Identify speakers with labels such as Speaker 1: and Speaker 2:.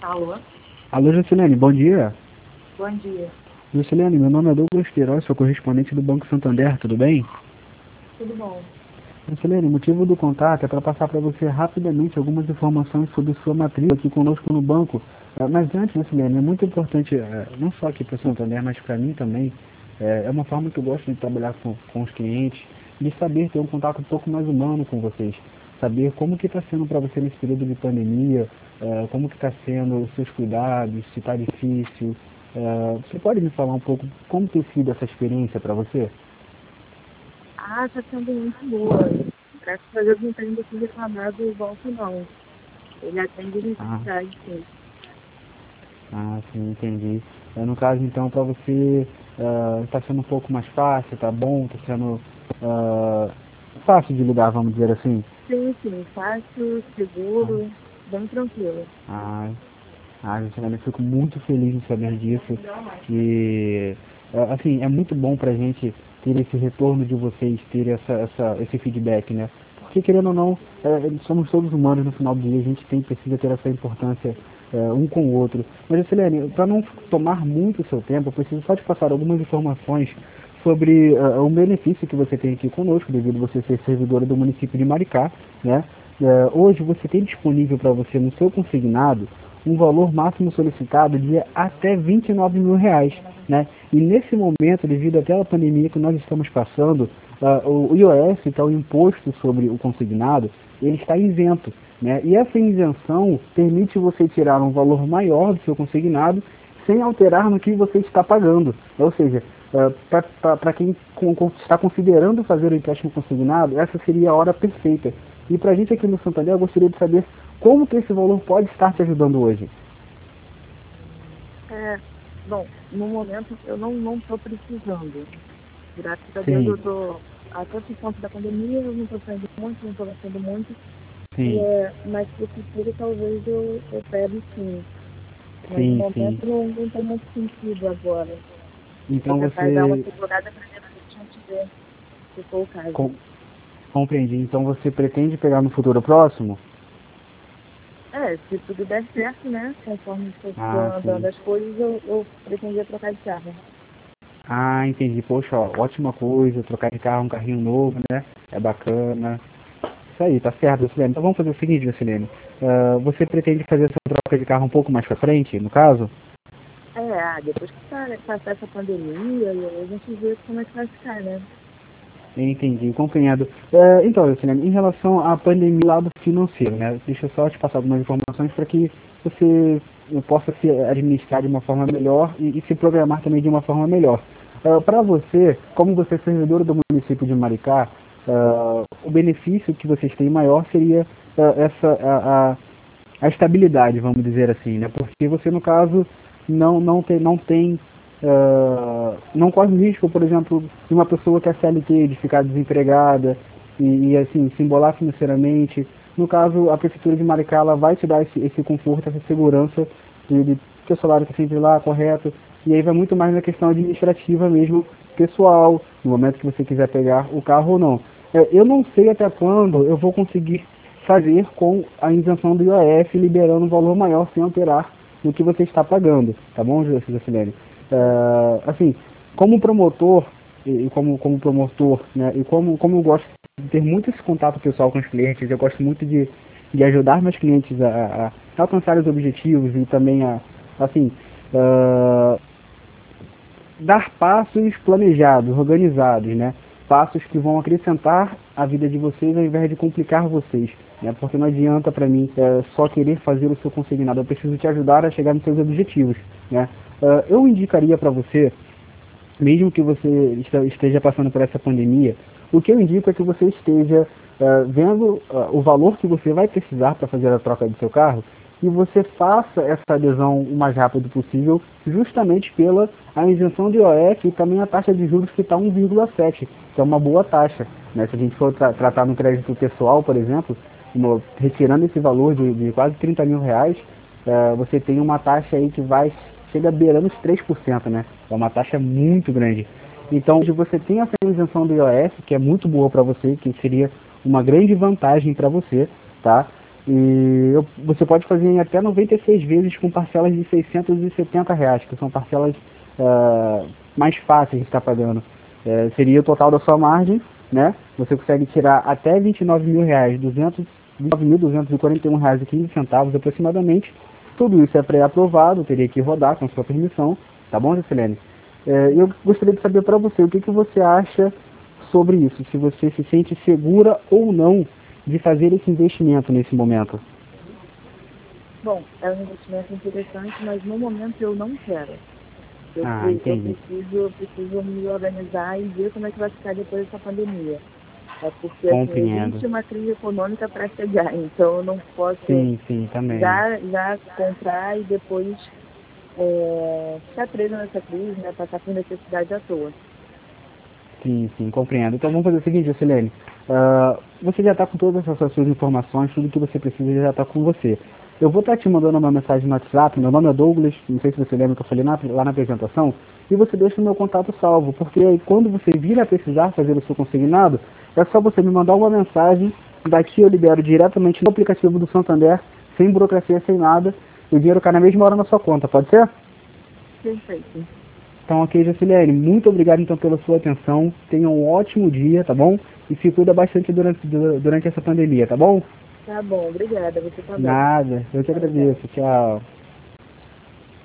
Speaker 1: Alô?
Speaker 2: Alô, Juscelene, bom dia.
Speaker 1: Bom dia.
Speaker 2: Juscelene, meu nome é Douglas Queiroz, sou correspondente do Banco Santander, tudo bem?
Speaker 1: Tudo bom?
Speaker 2: Juscelene, o motivo do contato é para passar para você rapidamente algumas informações sobre sua matrícula aqui conosco no banco. Mas antes, Juscelene, é muito importante, não só aqui para o Santander, mas para mim também, é uma forma que eu gosto de trabalhar com os clientes, de saber ter um contato um pouco mais humano com vocês. Saber como que está sendo para você nesse período de pandemia, como que está sendo os seus cuidados, se está difícil. Você pode me falar um pouco como tem sido essa experiência para você?
Speaker 1: Tá sendo muito boa. Graças a Deus não tem que reclamar do banco, não. Ele atende
Speaker 2: Ah,
Speaker 1: necessidade, sim.
Speaker 2: sim, entendi. No caso, então, para você, está sendo um pouco mais fácil, tá bom? Está sendo fácil de lidar, vamos dizer assim?
Speaker 1: Sim, sim. Fácil,
Speaker 2: Ah,
Speaker 1: seguro, bem tranquilo.
Speaker 2: ah, Luciana, eu fico muito feliz em saber disso. E, assim, é muito bom para a gente ter esse retorno de vocês, ter esse feedback, né? Porque, querendo ou não, somos todos humanos no final do dia, a gente precisa ter essa importância um com o outro. Mas, Silene, para não tomar muito o seu tempo, eu preciso só te passar algumas informações sobre o benefício que você tem aqui conosco, devido a você ser servidora do município de Maricá, né? Hoje você tem disponível para você no seu consignado um valor máximo solicitado de até R$ 29.000, né? E nesse momento, devido àquela pandemia que nós estamos passando, o IOF, que é o imposto sobre o consignado, ele está isento, né? E essa isenção permite você tirar um valor maior do seu consignado sem alterar no que você está pagando. Ou seja, para quem está considerando fazer o empréstimo consignado, essa seria a hora perfeita. E para a gente aqui no Santander, eu gostaria de saber como que esse valor pode estar te ajudando hoje.
Speaker 1: É, bom, no momento eu não estou precisando. Graças a Deus eu
Speaker 2: Sim,
Speaker 1: estou, até por conta da pandemia, eu não estou saindo muito, não estou gastando muito.
Speaker 2: sim,
Speaker 1: Mas para o futuro talvez eu pegue sim. Mas no
Speaker 2: sim, sim.
Speaker 1: momento não tem muito sentido agora. Vou
Speaker 2: Então
Speaker 1: tentar dar uma
Speaker 2: você
Speaker 1: segurada para depois a gente ver se for o caso.
Speaker 2: com, compreendi. Então você pretende pegar no futuro próximo?
Speaker 1: Se tudo der certo, né? Conforme for
Speaker 2: Ah,
Speaker 1: andando
Speaker 2: sim.
Speaker 1: as coisas, eu pretendia trocar de carro.
Speaker 2: Ah, entendi. Poxa, ó, ótima coisa, trocar de carro, um carrinho novo, né? É bacana. Isso aí, tá certo, Lucilene. Então vamos fazer o seguinte, Lucilene. Você pretende fazer essa troca de carro um pouco mais pra frente, no caso?
Speaker 1: Depois que passar essa pandemia, e aí a gente vê como é que vai ficar, né?
Speaker 2: Entendi, compreendo. Então, Lucilene, em relação à pandemia do lado financeiro, né? Deixa eu só te passar algumas informações para que você possa se administrar de uma forma melhor e se programar também de uma forma melhor. Para você, como você é servidor do município de Maricá, o benefício que vocês têm maior seria a estabilidade, vamos dizer assim, né? Porque você, no caso, não corre o risco, por exemplo, de uma pessoa que é CLT, de ficar desempregada assim, se embolar financeiramente. No caso, a Prefeitura de Maricá, ela vai te dar esse conforto, essa segurança de que o salário está sempre lá, correto. E aí vai muito mais na questão administrativa mesmo, pessoal, no momento que você quiser pegar o carro ou não. Eu não sei até quando eu vou conseguir fazer com a isenção do IOF, liberando um valor maior sem alterar no que você está pagando, tá bom, Juscelene? Assim, como promotor e como promotor, né, e como eu gosto de ter muito esse contato pessoal com os clientes, eu gosto muito de ajudar meus clientes a alcançar os objetivos e também assim, uh, dar passos planejados, organizados, né? Passos que vão acrescentar a vida de vocês ao invés de complicar vocês, né? Porque não adianta para mim só querer fazer o seu consignado, eu preciso te ajudar a chegar nos seus objetivos, né? Eu indicaria para você, mesmo que você esteja passando por essa pandemia, o que eu indico é que você esteja vendo o valor que você vai precisar para fazer a troca do seu carro e você faça essa adesão o mais rápido possível, justamente pela a isenção de IOF e também a taxa de juros que está 1,7, que é uma boa taxa, né? Se a gente for tratar no crédito pessoal, por exemplo, retirando esse valor de quase R$ 30.000, você tem uma taxa aí que chega beirando os 3%, né? É uma taxa muito grande. Então, hoje você tem essa isenção do IOF, que é muito boa para você, que seria uma grande vantagem para você, tá? Você pode fazer em até 96 vezes com parcelas de R$ 670, que são parcelas mais fáceis de estar pagando. Seria o total da sua margem, né? Você consegue tirar até R$ 29 mil, R$ 241,15 aproximadamente. Tudo isso é pré-aprovado, teria que rodar com sua permissão, tá bom, Jacilene? Eu gostaria de saber para você, o que você acha sobre isso, se você se sente segura ou não de fazer esse investimento nesse momento.
Speaker 1: Bom, é um investimento interessante, mas no momento eu não quero.
Speaker 2: Entendi.
Speaker 1: Eu preciso me organizar e ver como é que vai ficar depois dessa pandemia. Porque assim,
Speaker 2: Compreendo.
Speaker 1: existe uma crise econômica para chegar, então eu não posso
Speaker 2: Sim, também.
Speaker 1: já comprar e depois ficar preso nessa crise, né, passar por necessidade à toa.
Speaker 2: Sim, compreendo. Então vamos fazer o seguinte, Jacilene. Você já está com todas essas suas informações, tudo que você precisa já está com você. Eu vou estar te mandando uma mensagem no WhatsApp, meu nome é Douglas, não sei se você lembra que eu falei lá na apresentação, e você deixa o meu contato salvo, porque aí quando você vir a precisar fazer o seu consignado, é só você me mandar uma mensagem, daqui eu libero diretamente no aplicativo do Santander, sem burocracia, sem nada, o dinheiro cai na mesma hora na sua conta, pode ser?
Speaker 1: Perfeito.
Speaker 2: Então, ok, Jacilene, muito obrigado então pela sua atenção. Tenha um ótimo dia, tá bom? E se cuida bastante durante essa pandemia, tá bom?
Speaker 1: Tá bom, obrigada. Você também.
Speaker 2: Nada, eu te agradeço. Tchau.